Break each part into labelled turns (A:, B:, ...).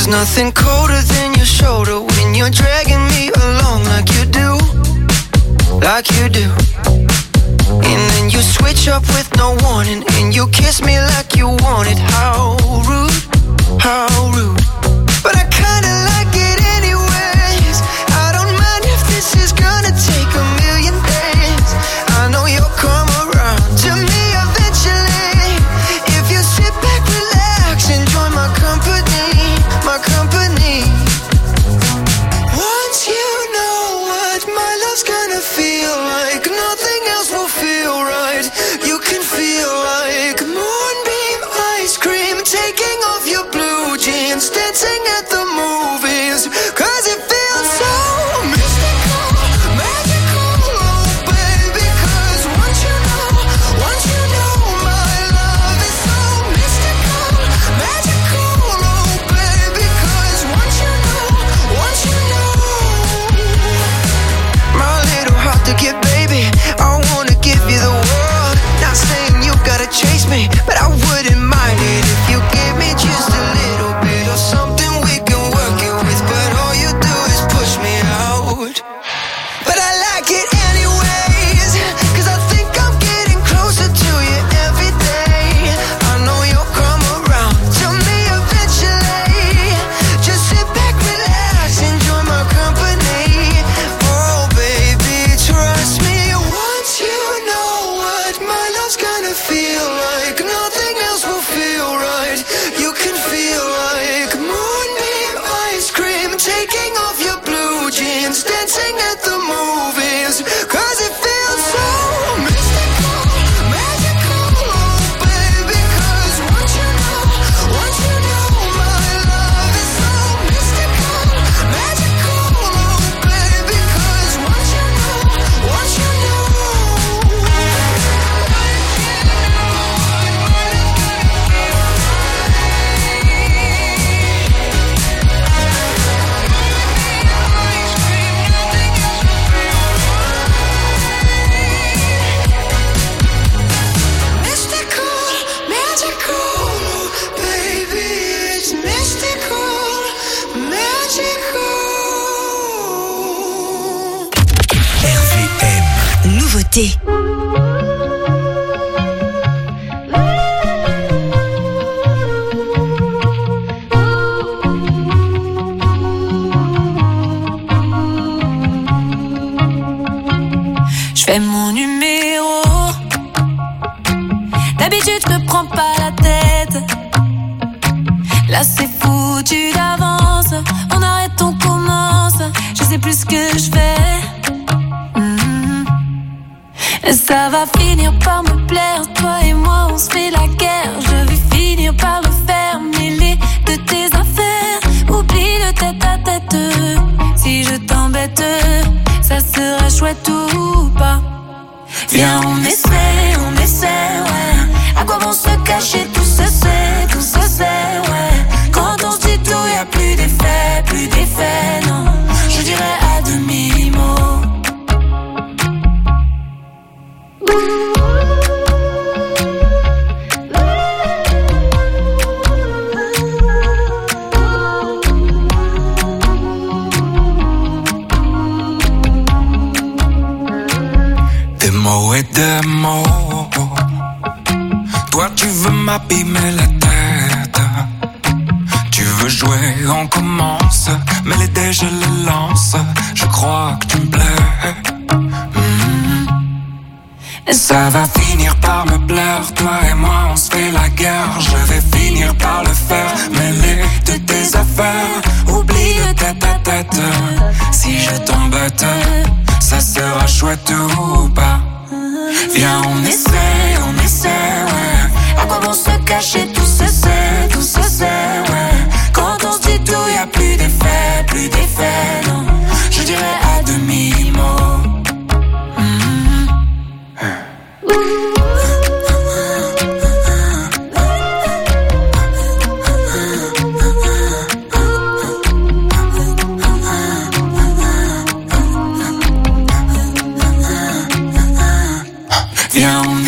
A: There's nothing colder than your shoulder when you're dragging me along like you do, like you do. And then you switch up with no warning, and you kiss me like you want it. How rude, how rude. But I kinda like it anyways. I don't mind if this is gonna take a million days. I know you'll come around to me eventually. If you sit back, relax, enjoy my company, my company. Once you know what my love's gonna feel like, nothing else will feel right. You can feel like moonbeam ice cream, taking off your blue jeans, dancing at the movies, 'cause it feels so mystical, magical, oh baby. 'Cause once you know my love is so mystical, magical, oh baby. 'Cause once you know my little heart to get, baby, I wanna give you the world. Not saying you gotta chase me, but I wouldn't mind it if you give me just a little bit of something we can work it with. But all you do is push me out. But I like it anyways, 'cause I think I'm getting closer to you every day. I know you'll come around to me eventually. Just sit back, relax, enjoy my company. Oh baby, trust me. Once you know what my love's gonna feel like, nothing else will feel right. You can feel like moonbeam ice cream, taking off your blue jeans, dancing at the movies, 'cause it feels so mystical, magical, oh baby. 'Cause once you know my love is so mystical, magical, oh baby. 'Cause once you know. Mystical, magical, baby, it's mystical, magical.
B: RVM.
C: Nouveauté.
D: Je fais mon numéro. D'habitude je me prends pas la tête. Là c'est foutu d'avance. On arrête, on commence. Je sais plus ce que je fais. Et ça va finir par me plaire. Toi et moi on se fait la guerre. Je vais finir par le faire. Mêler de tes affaires. Oublie le tête à tête. Si je t'embête, ça sera chouette ou pas. Viens on essaie, ouais. À quoi vont se cacher tout se sait, ouais. Quand on se dit tout, y'a plus d'effet, non. Je dirais à demi-mot.
B: Des mots et des mots. Toi tu veux m'abîmer la tête. Tu veux jouer, on commence. Mais les dés je les lance. Je crois que tu me plais. Et ça va finir par me plaire. Toi et moi on se fait la guerre. Je vais finir par le faire. Mêler de tes affaires. Oublie le tête à tête. Si je t'embête, ça sera chouette ou pas. Viens on essaie, ouais. À quoi vont se cacher tout se sait, ouais. Quand on se dit tout, y'a plus d'effet, non. Je dirais à demi-mot. Viens on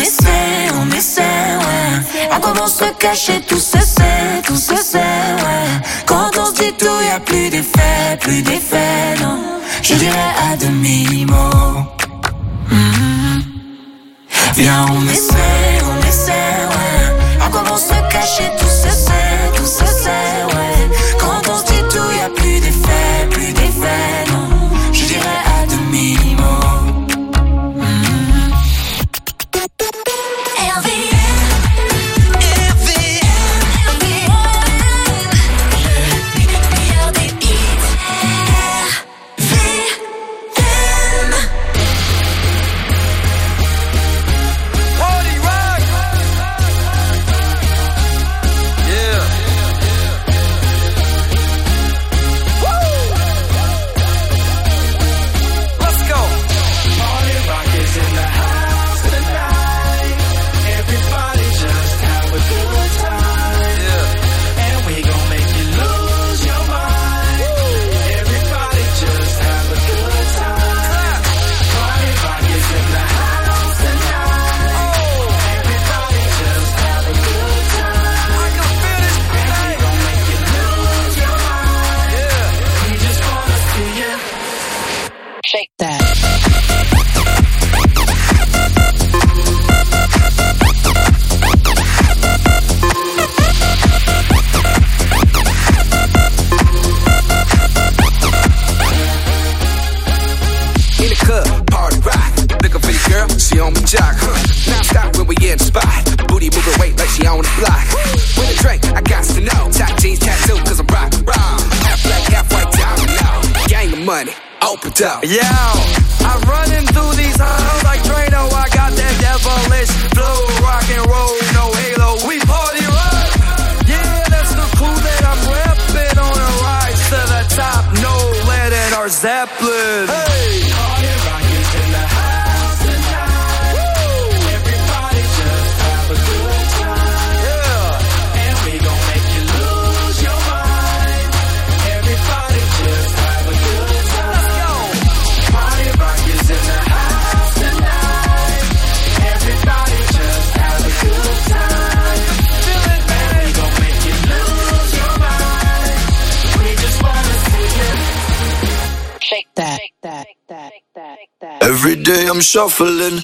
B: essaie, ouais. À quoi vont se cacher tout se sait, ouais. Quand on se se dit tout, y'a plus d'effet, non. Je dirais à demi-mot. Viens, on essaie, ouais. À quoi bon se cacher, tout se sait, ouais. Quand on se dit tout, y'a plus d'effet, non. Je dirais à demi-mot.
C: Yo, I'm running through these halls like Drano. I got that devilish flow, rock and roll, no halo. We party rock. Yeah, that's the crew that I'm repping on a rise to the top. No lead in our Zeppelin. Hey, party rock is in the house tonight. Woo. Everybody just have a good time. Yeah, and we gon' make you lose your mind. Everybody just have a good time. Let's go. Party rock is in the house tonight. Everybody just have a good time. Feel it, man. And we gon' make you lose your mind. We just wanna see you
B: shake that.
E: Every day I'm shuffling.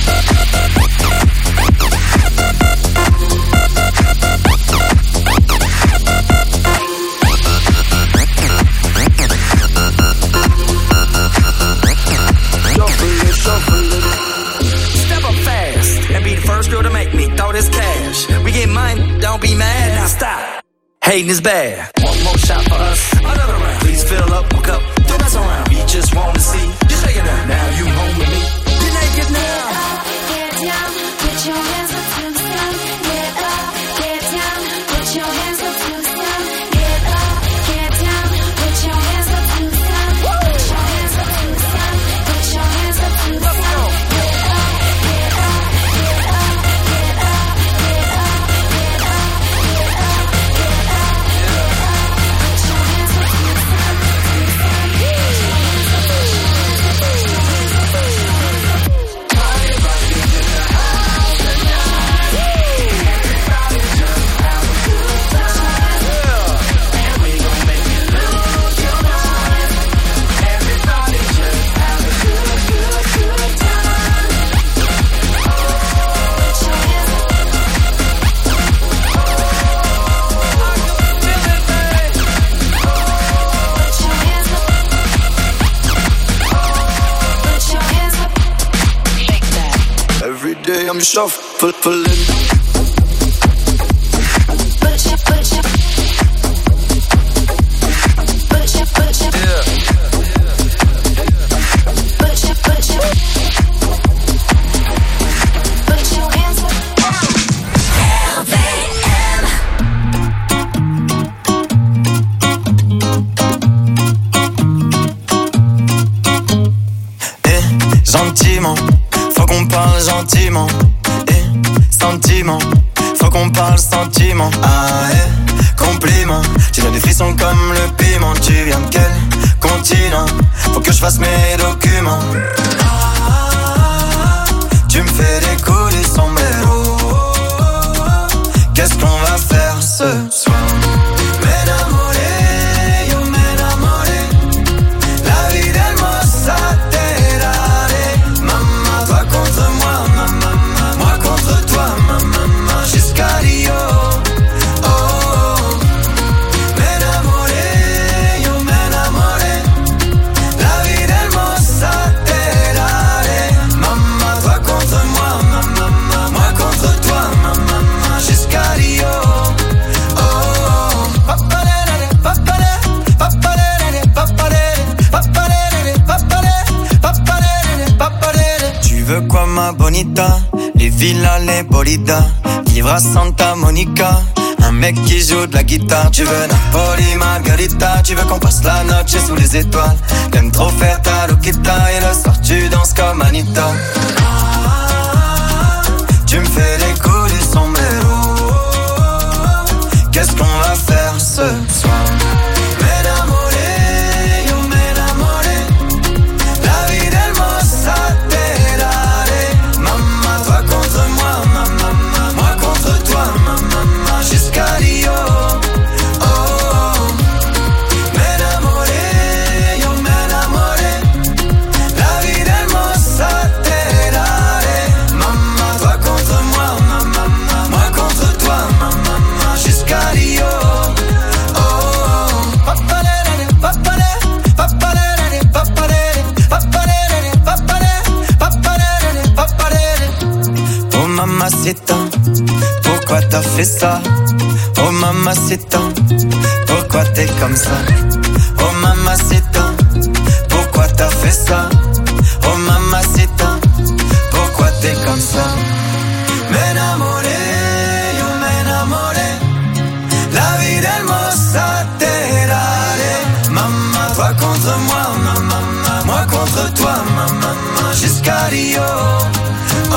C: Step up fast and be the first girl to make me throw this cash. We get mine, don't be mad, now stop. Hating is bad. One more shot for us, another round. Please fill up my cup, don't mess around. We just want to see you shaking up. Now you home with me, you're naked now.
D: Get down, put your hands up to the sun. Get up, get down, put your hands up to the sun. Get up, get down, put your hands up to the sun. Put your hands up to the sun. Put your hands up to the sun. Get up, get up, get up, get up, get up, get up, get up, get up, get up. Put your hands up to the sun.
E: Every day I'm shuffling.
F: Gentiment, faut qu'on parle gentiment. Sentiment, faut qu'on parle sentiment. Ah compliment, tu donnes des frissons comme le piment. Tu viens de quel continent? Faut que je fasse mes documents. Tu me fais des coups du sombrero. Qu'est-ce qu'on va faire ce soir? M'enamoré, bonita, les villas, les bolidas, vivre à Santa Monica. Un mec qui joue de la guitare. Tu veux Napoli, Margarita. Tu veux qu'on passe la noche sous les étoiles. T'aimes trop faire ta loquita. Et le soir tu danses comme Anita. Tu me fais les coups du sombrero. Qu'est-ce qu'on va faire ce soir? Mamacita, pourquoi t'as fait ça? Oh mamacita, pourquoi t'es comme ça? Oh mamacita, pourquoi t'as fait ça? Oh mamacita, pourquoi t'es comme ça? M'enamoré, yo m'enamoré, la vida hermosa te daré. Maman, toi contre moi, maman, moi contre toi, maman, jusqu'à Rio. Oh.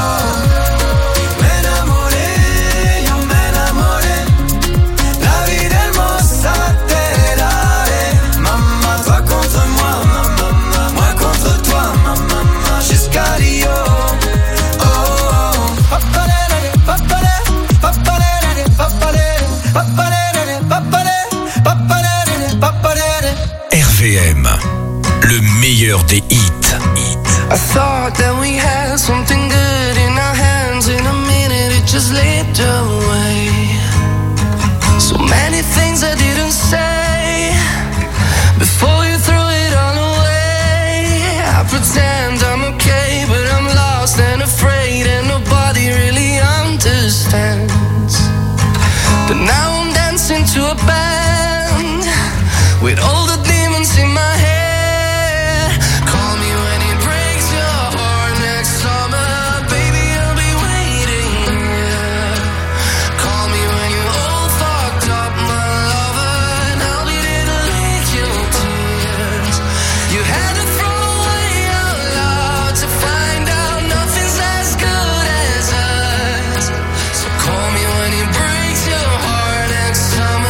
G: RVM, le meilleur des hits.
C: I thought that we had something good in our hands. In a minute it just slipped away. So many things I didn't say before you threw it all away. I pretend I'm okay, but I'm lost and afraid, and nobody really understands. But now I'm dancing to a band with all the demons in my head. Call me when it breaks your heart next summer, baby, I'll be waiting here. Call me when you're all fucked up, my lover, and I'll be there to lick your tears. You had to throw away your love to find out nothing's as good as us. So call me when it breaks your heart next summer.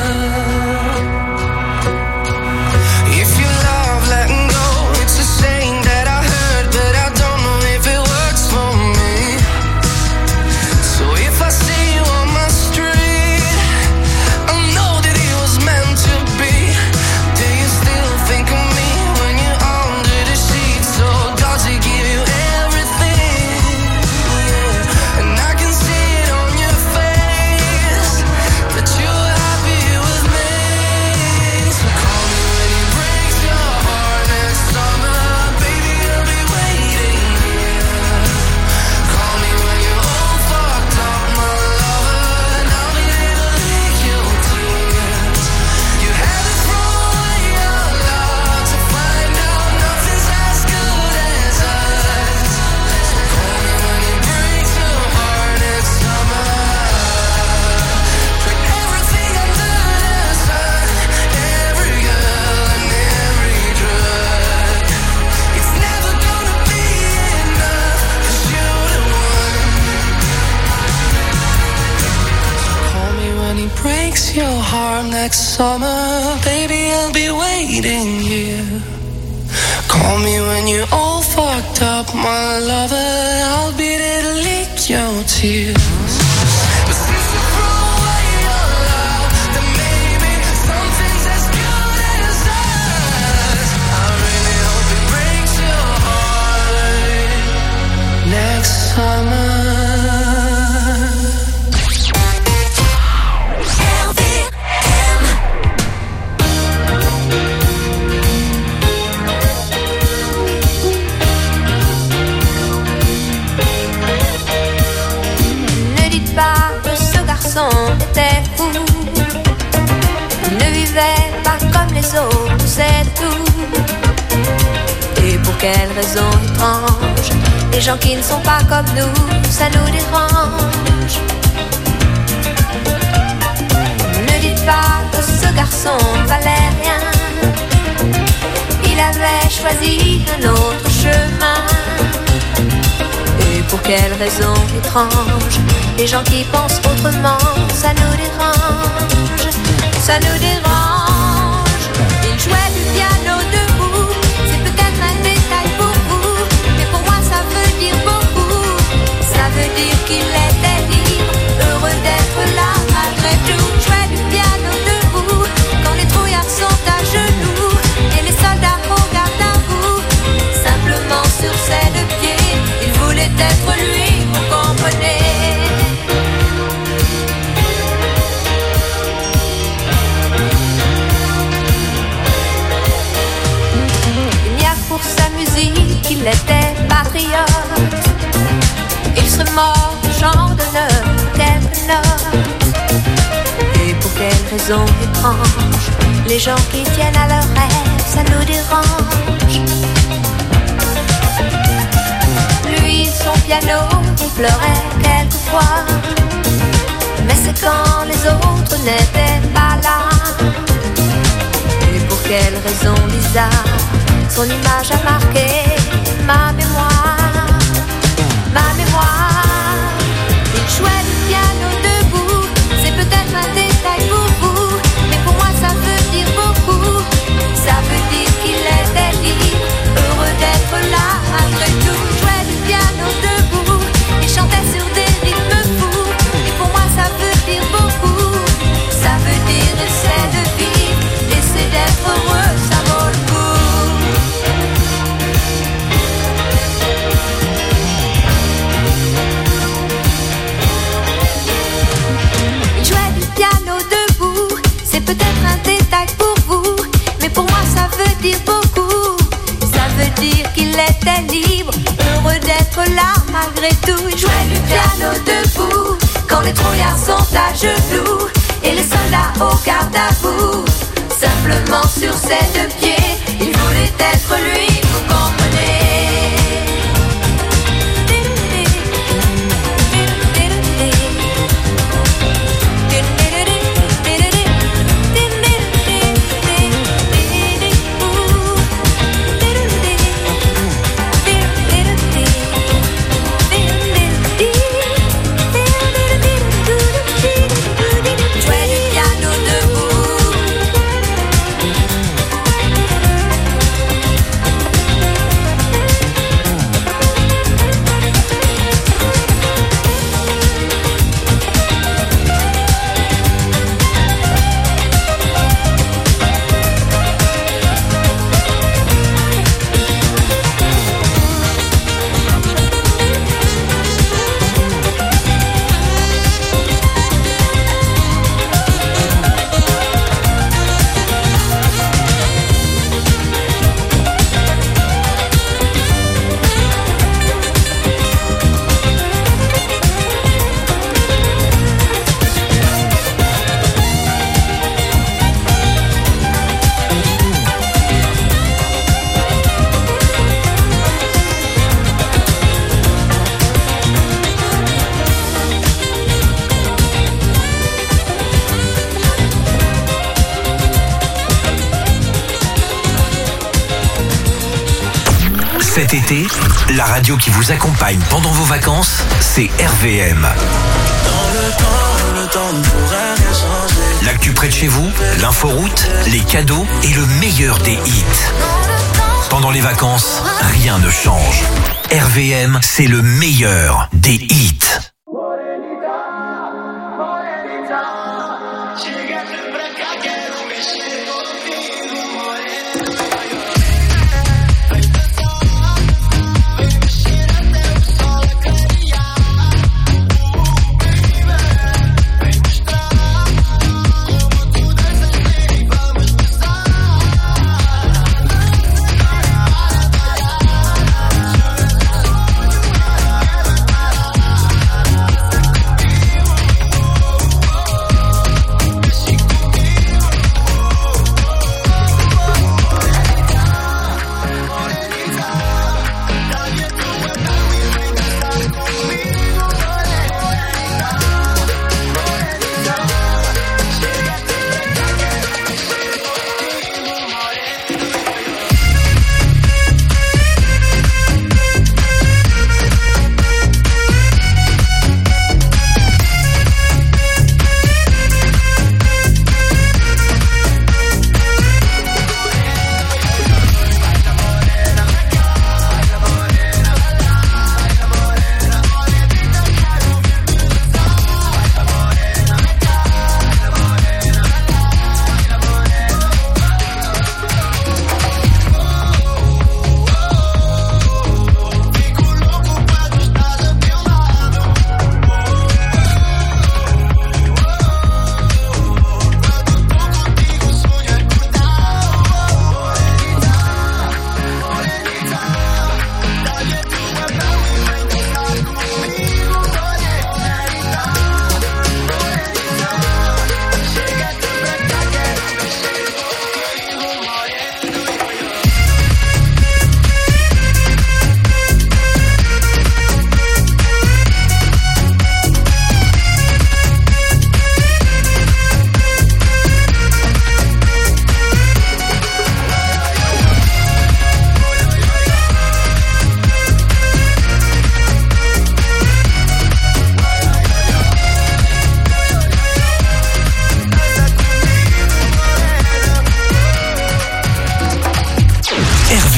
C: Next summer, baby, I'll be waiting here. Call me when you're all fucked up, my lover, I'll be there to lick your tears. But since you threw away your love, then maybe something's as good as us. I really hope it breaks your heart next summer.
H: Était fou, il ne vivait pas comme les autres, c'est tout. Et pour quelle raison étrange, Les gens qui ne sont pas comme nous, ça nous dérange. Ne dites pas que ce garçon valait rien. Il avait choisi un autre chemin. Et pour quelle raison étrange, les gens qui pensent autrement, ça nous dérange. Ça nous dérange. Il jouait du piano debout. C'est peut-être un détail pour vous, mais pour moi ça veut dire beaucoup. Ça veut dire qu'il était libre, heureux d'être là malgré tout. Jouait du piano debout quand les trouillards sont à genoux et les soldats regardent à vous. Simplement sur ses deux pieds, il voulait être lui, vous comprenez. Pour sa musique, il était patriote. Il serait mort, genre d'honneur, quelques notes. Et pour quelle raison étrange, les gens qui tiennent à leurs rêves, ça nous dérange. Lui, son piano, il pleurait quelquefois. Mais c'est quand les autres n'étaient pas là. Et pour quelle raison bizarre, son image a marqué ma mémoire, ma mémoire. Il jouait du piano debout, c'est peut-être un détail pour vous, mais pour moi ça veut dire beaucoup. Ça veut dire qu'il était libre, heureux d'être là malgré tout. Il jouait du piano debout, il chantait sur des rythmes fous, et pour moi ça veut dire beaucoup. Ça veut dire essayer de vivre, essayer d'être heureux, ça vaut le coup. Peut-être un détail pour vous, mais pour moi ça veut dire beaucoup. Ça veut dire qu'il était libre, heureux d'être là malgré tout. Il jouait du piano debout quand les trouillards sont à genoux et les soldats au garde à vous. Simplement sur ses deux pieds, il voulait être lui, vous comprenez.
G: Cet été, la radio qui vous accompagne pendant vos vacances, c'est RVM.
F: Le temps ne pourra rien changer.
G: L'actu près de chez vous, l'inforoute, les cadeaux et le meilleur des hits. Pendant les vacances, rien ne change. RVM, c'est le meilleur des hits.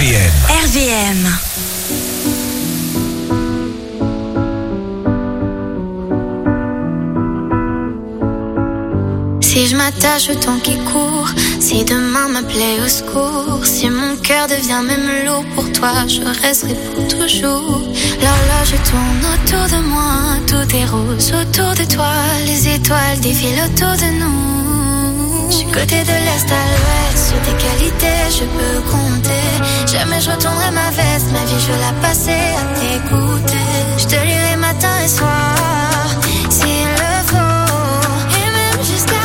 G: RVM.
I: RVM.
D: Si je m'attache au temps qui court, si demain m'appelait au secours, si mon cœur devient même lourd pour toi, je resterai pour toujours. L'horloge tourne autour de moi, tout est rose autour de toi, les étoiles défilent autour de nous. Je suis côté de l'est à l'ouest, sur tes qualités je peux compter. Jamais je retournerai ma veste, ma vie je veux la passer à t'écouter. Je te lirai matin et soir, s'il le faut, et même jusqu'à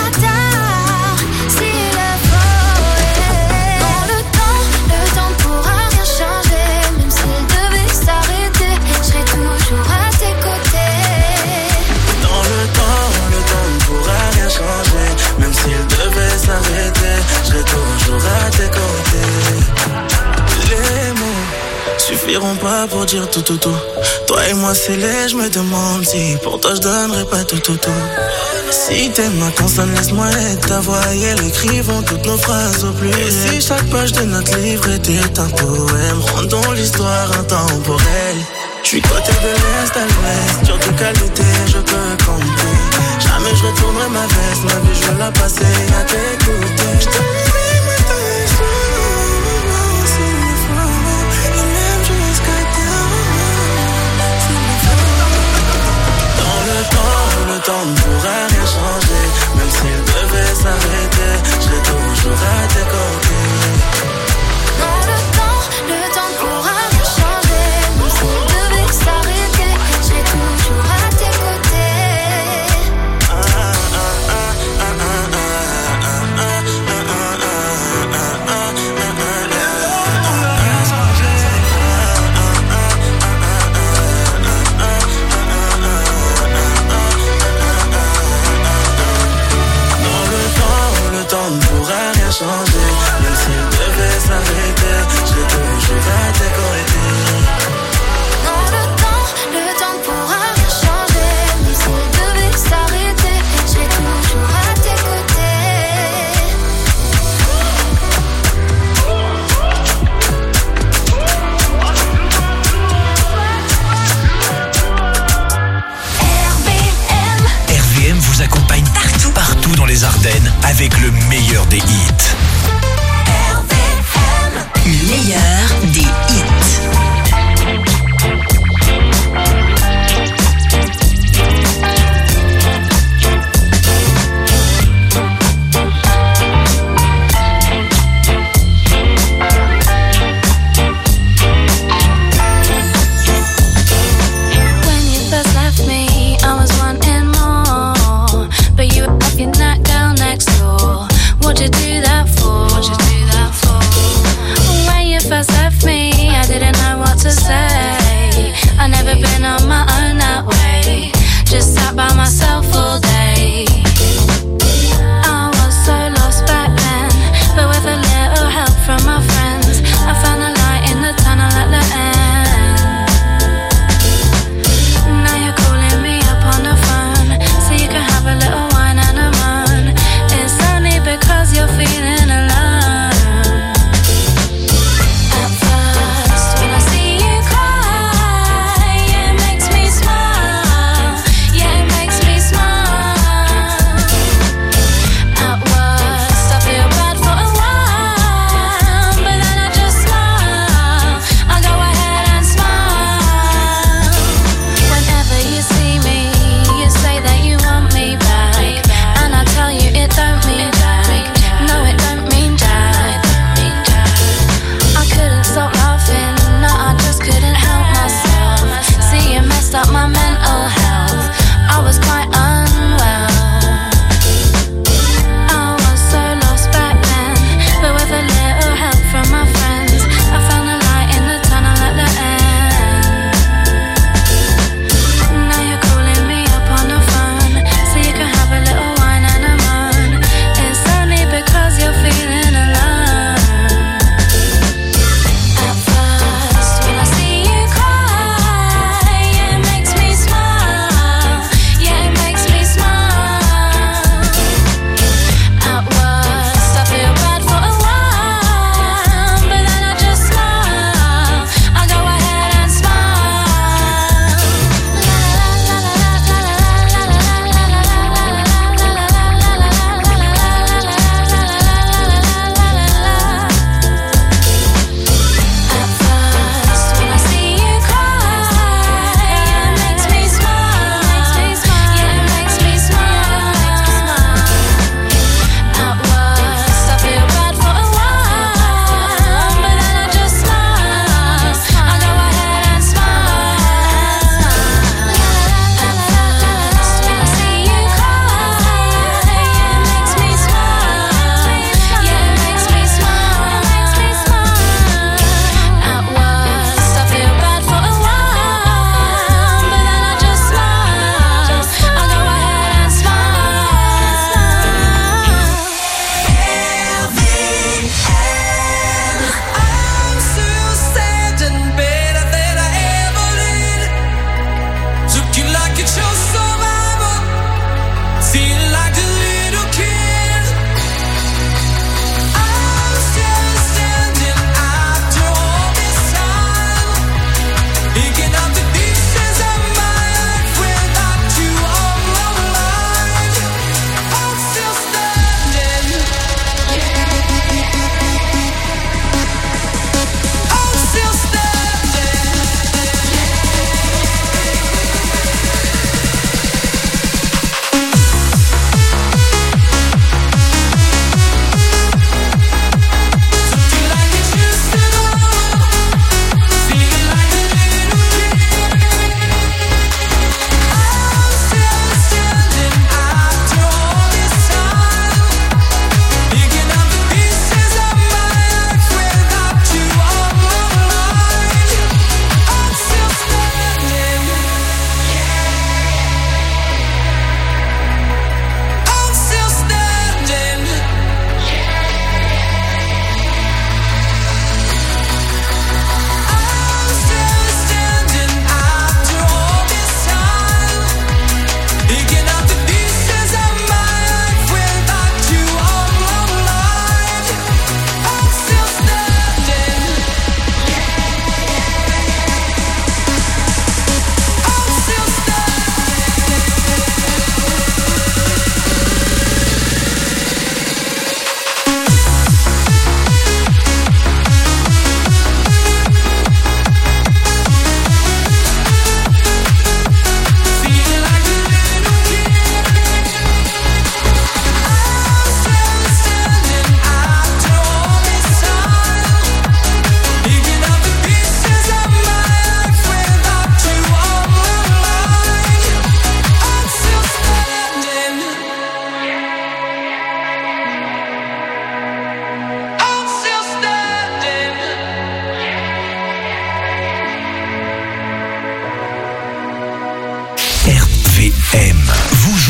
F: même s'il devait s'arrêter, je serai toujours à tes côtés. Les mots suffiront pas pour dire tout. Toi et moi c'est laid, je me demande si pour toi je donnerais pas tout. Si t'aimes ma consonne, laisse-moi être ta voix et elle écrivons toutes nos phrases au plus. Et si chaque page de notre livre était un poème, rendons l'histoire intemporelle. Je suis côté de l'est à l'ouest, sur tes qualités je peux compter. Jamais je retournerai ma veste, ma vie je veux la passer à t'écouter. Je te lirai matin et soir, s'il le faut, et même jusqu'à terre, s'il le faut. Dans le temps ne pourra rien changer, même s'il devait s'arrêter, je serai toujours à tes côtés.
D: Dans le temps ne pourra rien changer, même s'il devait s'arrêter, je serai toujours à tes côtés.
F: Ne pourra rien changer, même s'il devait s'arrêter, je serai toujours à tes côtés.
D: Non, le temps ne pourra rien changer, même s'il devait s'arrêter, je serai toujours à tes
G: RVM. RVM vous accompagne partout dans les Ardennes avec le meilleur des hits.
I: RVM.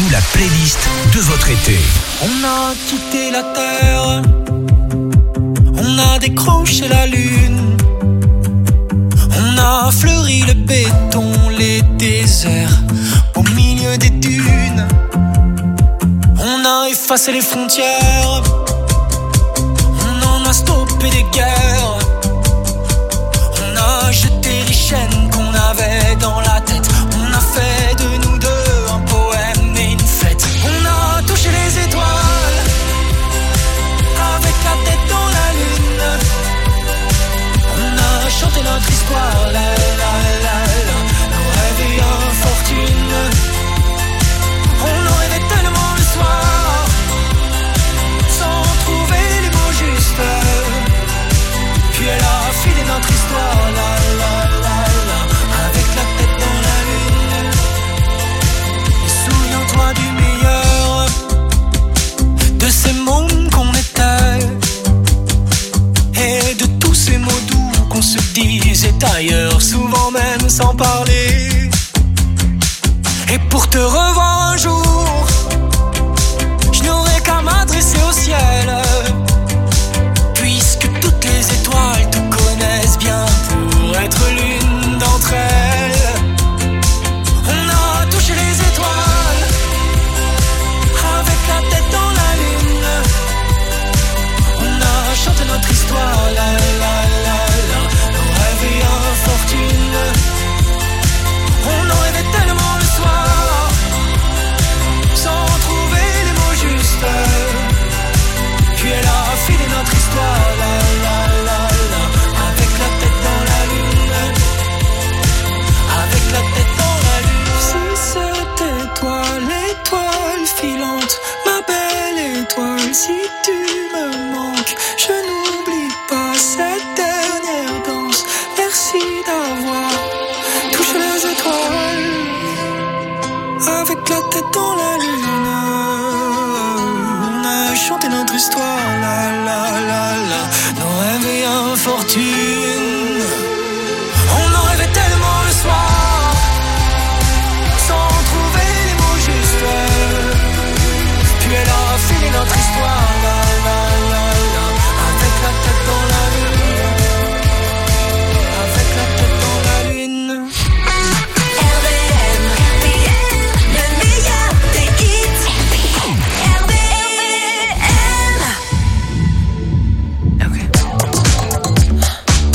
G: la playlist de votre été.
I: On a quitté la terre, on a décroché la lune, on a fleuri le béton, les déserts au milieu des dunes. On a effacé les frontières, on en a stoppé des guerres, on a jeté les chaînes qu'on avait dans la tête, on a fait de nous deux un poème et une fête. On a touché les étoiles avec la tête dans la lune, on a chanté notre histoire, la la la la, nos rêves et infortune. On en rêvait tellement le soir, sans trouver les mots justes. Puis elle a filé notre histoire, la la la la, avec la tête dans la lune. Et souviens-toi du meilleur, de ces mômes qu'on était, et de tous ces mots doux qu'on se disait ailleurs, souvent même sans parler. Et pour te revoir un jour, je n'aurai qu'à m'adresser au ciel, puisque toutes les étoiles te connaissent bien pour être l'une d'entre elles. On a touché les étoiles avec la tête dans la lune, on a chanté notre histoire, la la la la, nos rêves et infortune. On en rêvait tellement le soir, sans trouver les mots justes. Puis elle a filé notre histoire, la la la la, avec la tête dans la lune, avec la tête dans la lune. Si c'était toi l'étoile filante, ma belle étoile, si tu me manques, je n'oublie pas cette dernière danse. Merci d'avoir touché les étoiles avec la tête dans la lune. On a chanté notre histoire, la la la la, nos rêves et infortune. On en rêvait tellement le soir, sans trouver les mots justes. Puis elle a filé notre histoire, la la la la, avec la tête dans la lune, avec la tête dans la lune.
D: RVM, le meilleur des hits. RVM.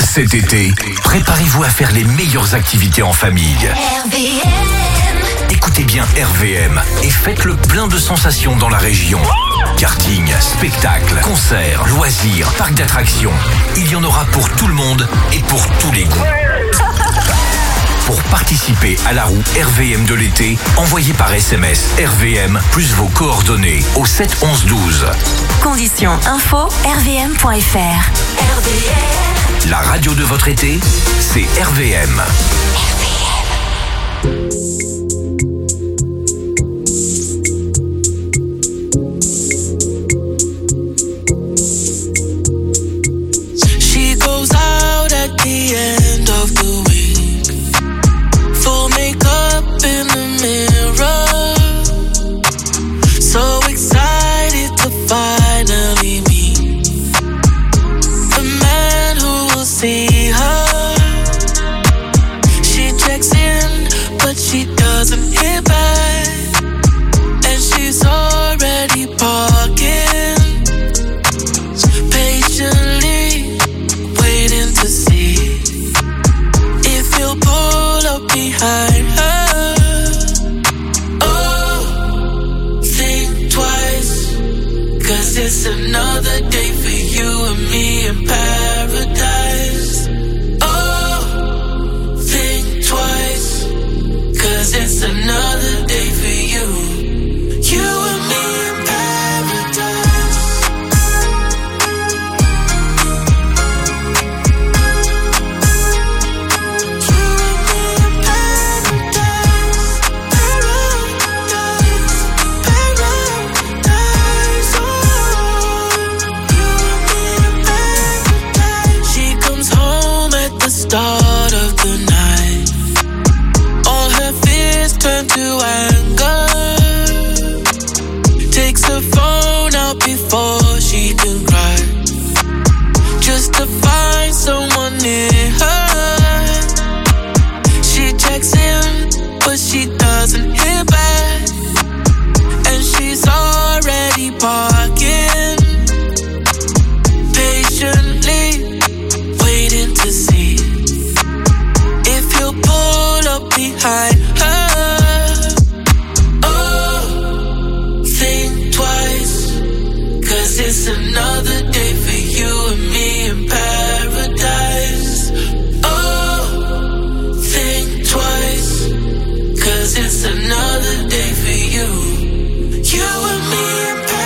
G: Cet été, préparez-vous à faire les meilleures activités en famille.
D: RVM.
G: Écoutez bien RVM et faites le plein de sensations dans la région. Karting, spectacles, concerts, loisirs, parcs d'attractions. Il y en aura pour tout le monde et pour tous les goûts. Pour participer à la roue RVM de l'été, envoyez par SMS RVM plus vos coordonnées au 7 11 12.
D: Conditions info rvm.fr. RVM.
G: La radio de votre été, c'est RVM.
J: She goes out at the end of the week, full makeup in the mirror, so excited to finally meet the man who will see her. She checks in, but she doesn't hit back, and she's already parking, patiently waiting to see if he'll pull up behind her. Oh, think twice, 'cause it's another day for you and me in paradise. Oh, think twice, 'cause it's another day for you, you and me in paradise. Start of the night, all her fears turn to anger. Takes her phone out before she can cry, just to find someone near her. She checks in, but she doesn't hear back, and she's already parking, patiently waiting to see if he'll pull up behind her. Oh, think twice, 'cause it's another day for you and me in paradise. Oh, think twice, 'cause it's another day for you, you and me in paradise.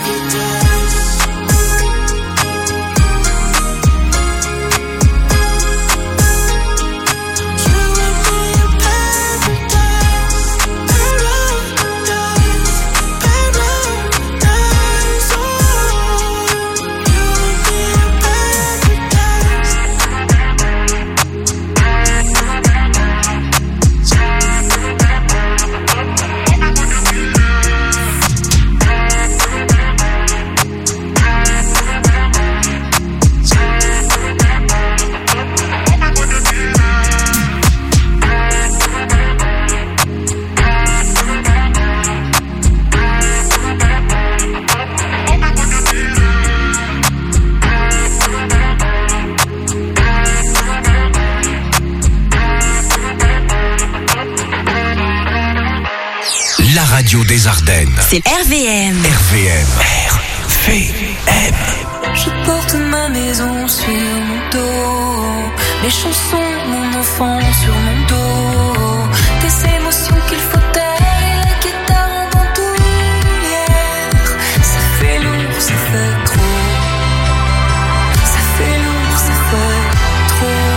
G: La radio des Ardennes.
D: C'est RVM.
G: RVM. RVM.
D: Je porte ma maison sur mon dos, les chansons de mon enfant sur mon dos, des émotions qu'il faut taire et la guitare en bandoulière. Ça fait lourd, ça fait trop. Ça fait lourd, ça fait trop.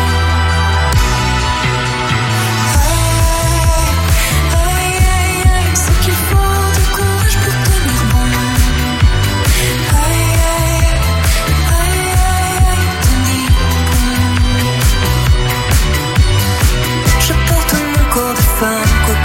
D: C'est qu'il faut du courage pour tenir bon. Je porte mon corps de femme, quoi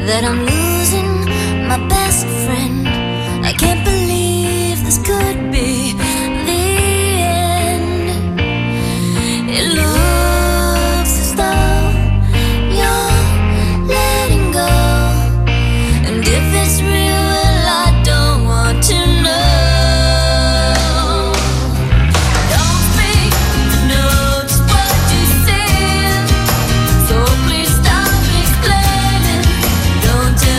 D: that I'm losing my best friend. I can't believe this could be the end. It looks as though you're letting go, and if it's real, well, I don't want to know. Don't speak, know just what you said, so please stop explaining. Don't tell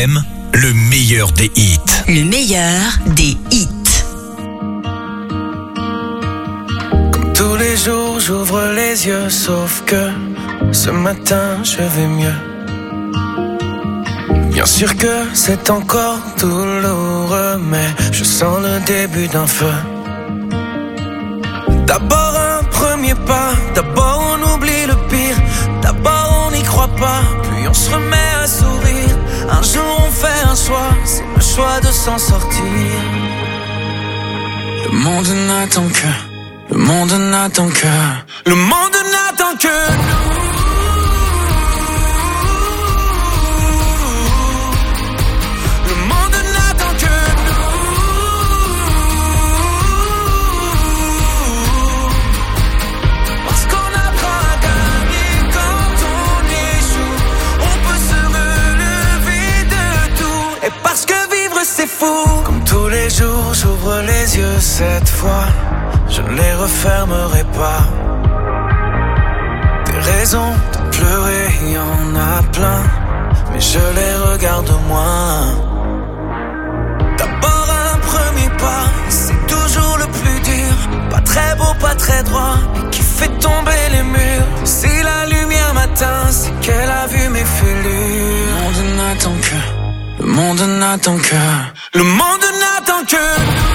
G: FM, le meilleur des hits.
K: Le meilleur des hits.
J: Comme tous les jours, j'ouvre les yeux, sauf que ce matin, je vais mieux. Bien sûr que c'est encore douloureux, mais je sens le début d'un feu. D'abord un premier pas, d'abord on oublie le pire, d'abord on n'y croit pas, puis on se remet à sourire. Un jour on fait un choix, c'est le choix de s'en sortir. Le monde n'attend que, le monde n'attend que, le monde n'attend que nous. C'est fou. Comme tous les jours, j'ouvre les yeux cette fois. Je ne les refermerai pas. Des raisons de pleurer, il y en a plein, mais je les regarde moins. D'abord un premier pas, c'est toujours le plus dur. Pas très beau, pas très droit, mais qui fait tomber les murs. Si la lumière m'atteint, c'est qu'elle a vu mes fêlures. Le monde n'attend que, le monde n'attend que, le monde n'attend que nous.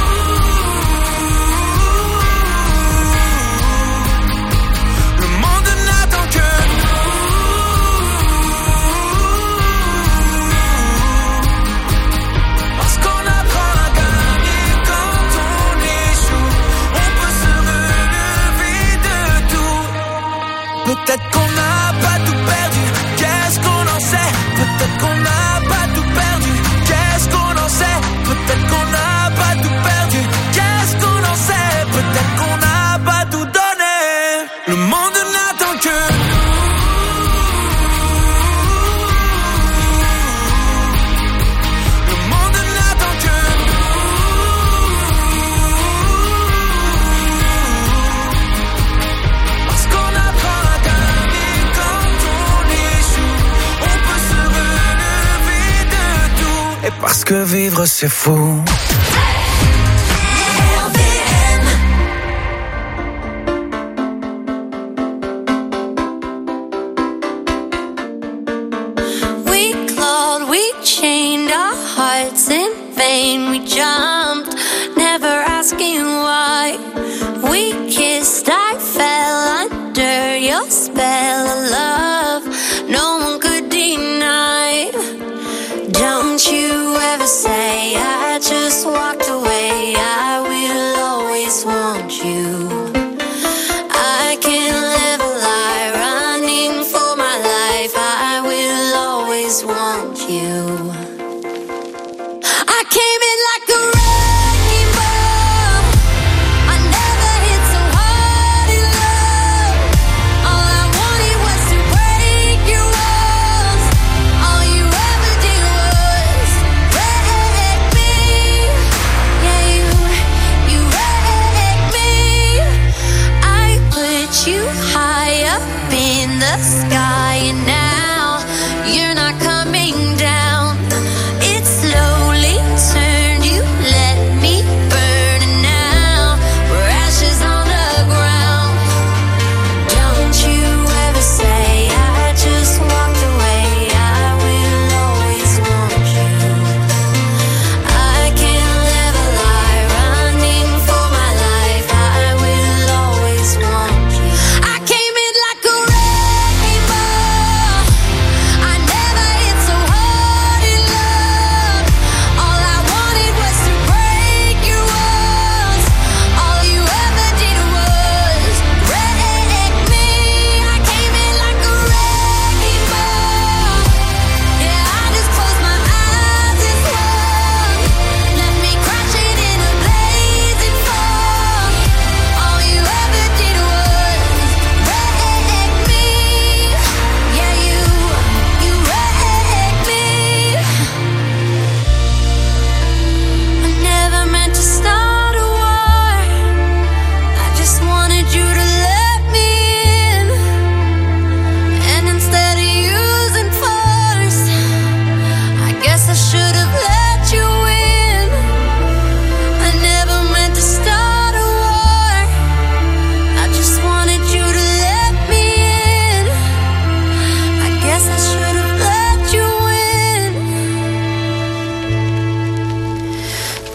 J: Le monde n'attend que nous. Parce qu'on apprend à gagner quand on échoue. On peut se relever de tout. Peut-être qu'on n'a pas tout perdu, qu'est-ce qu'on en sait? Peut-être qu'on n'a pas tout perdu, qu'est-ce qu'on en sait? Peut-être qu'on n'a pas tout perdu, qu'est-ce qu'on en sait? Peut-être qu'on n'a pas tout donné. Le monde n'attend que nous. Le monde n'attend que nous. Parce qu'on apprend à gagner quand on échoue. On peut se relever de tout. Et parce que vivre c'est fou.
D: We clawed, we chained our hearts in vain. We jumped, never asking why. We kissed, I fell under your spell of love. No one could deny. Don't you ever say I just walked away. I will always want you. I can't live a lie, running for my life. I will always want you. I came in like a wrecking ball. I never hit so hard in love. All I wanted was to break your walls. All you ever did was wreck me. Yeah, you wrecked me. I put you high up in the sky, and now you're not coming down. It slowly turned, you let me burn, and now we're ashes on the ground. Don't you ever say I just walked away. I will always want you. I can't live a lie, running for my life. I will always want you. I came in like a wrecking ball.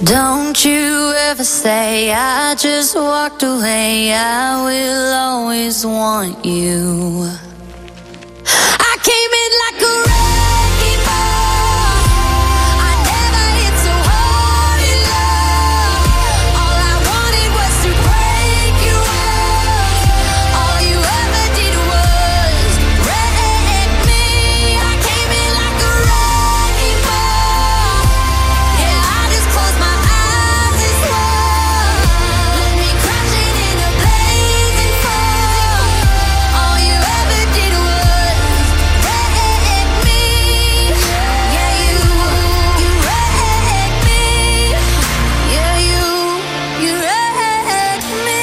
D: Don't you ever say I just walked away. I will always want you. I came in like a wrecking ball. I never hit so hard in love. All I wanted was to break you off. All you ever did was wreck me. I came in like a wrecking ball. Yeah, I just closed my eyes and swore. Let me crashing in a blazing fall. All you ever did was wreck me. Yeah, you wrecked me. Yeah, you wrecked me.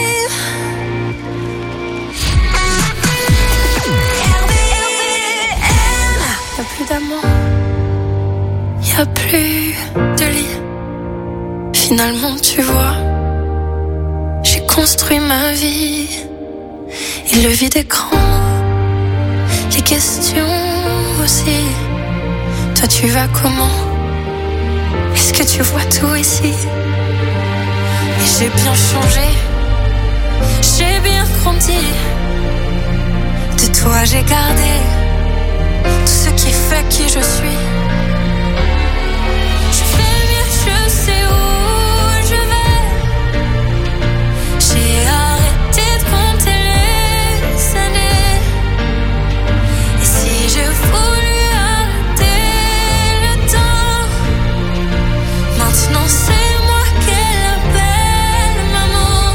D: Y'a plus d'amour, y'a plus de lit. Finalement, tu vois, j'ai construit ma vie. Et le vide écran, les questions aussi. Toi, tu vas comment? Est-ce que tu vois tout ici? Et j'ai bien changé, j'ai bien grandi. De toi, j'ai gardé tout ce qui fait qui je suis. Je fais mieux, je sais où je vais. J'ai arrêté de compter les années. Et si j'ai voulu arrêter le temps, maintenant c'est moi qu'elle appelle maman.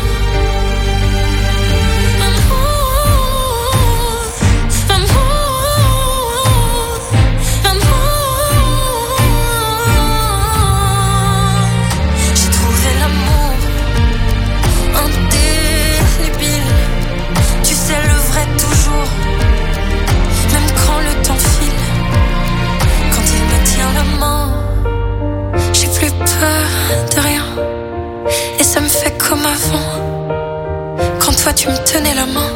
D: J'ai trouvé l'amour indélébile. Tu sais le vrai toujours, même quand le temps file. Quand il me tient la main, j'ai plus peur de rien. Et ça me fait comme avant, quand toi tu me tenais la main.